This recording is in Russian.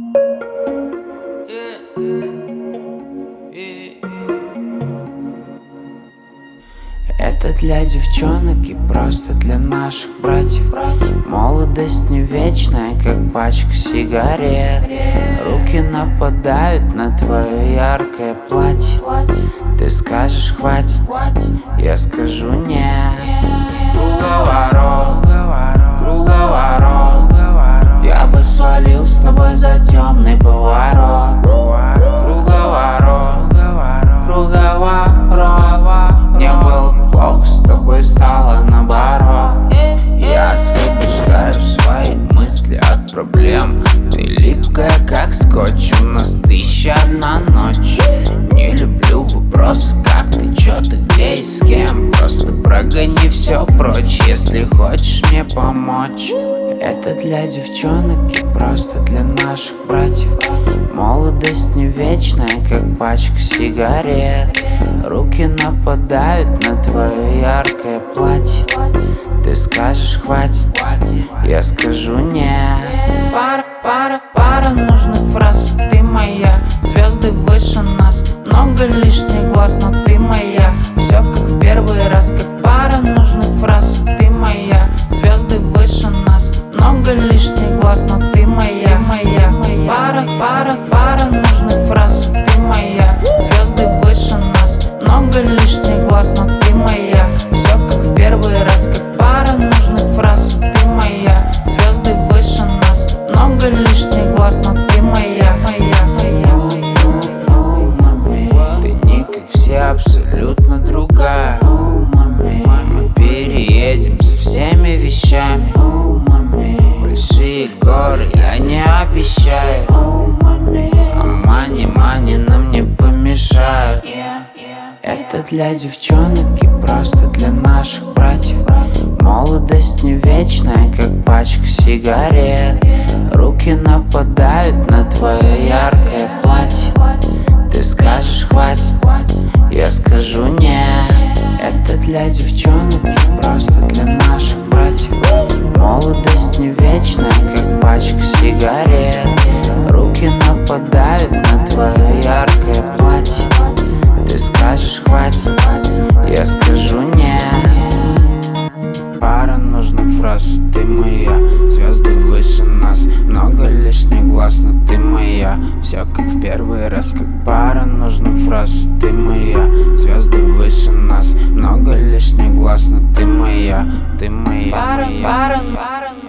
Это для девчонок и просто для наших братьев. Молодость не вечная, как пачка сигарет. Руки нападают на твое яркое платье. Ты скажешь хватит, я скажу нет. Круговорот, круговорот. Я бы свалил с тобой за темный поворот. Круговорот, круговорот. Мне было плохо, с тобой стало наоборот. Я освобождаю свои мысли от проблем. Ты липкая, как скотч, у нас 1001 ночь. Не люблю вопросы, как ты, чё ты, где и с кем. Просто прогони все прочь, если хочешь мне помочь. Это для девчонок и просто для наших братьев. Молодость не вечная, как пачка сигарет. Руки нападают на твое яркое платье. Ты скажешь хватит, я скажу нет. Пара нужных фраз, ты моя. Звезды выше нас, много лишних глаз, но ты моя. Все как в первый раз, как пара нужных фраз, ты моя. Звезды выше нас, много лишних глаз, но ты моя, моя, моя. Пара нужных фраз, ты моя. Звезды выше нас, много лишних глаз, но ты моя. Все как в первый раз, как пара нужных фраз, ты моя. Звезды выше нас, много лишних глаз, но ты моя, моя, моя. Ты не как все, абсолютно другая. Мы переедем со всеми вещами. Большие горы я не обещаю. А мани нам не помешают. Это для девчонок и просто для наших братьев. Молодость не вечная, как пачка сигарет. Руки нападают на твое яркое платье. Ты скажешь хватит, я скажу нет. Это для девчонок и просто для наших братьев. Молодость не вечная, как пачка сигарет. Руки нападают на твое яркое платье. Ты скажешь хватит, я скажу нет. Пара нужных фраз, ты моя. Звезды выше нас, много лишних глаз, но ты моя. Все как в первый раз, как пара нужных фраз, ты моя. Звезды выше нас, много лишних глаз, но ты моя, ты моя, моя.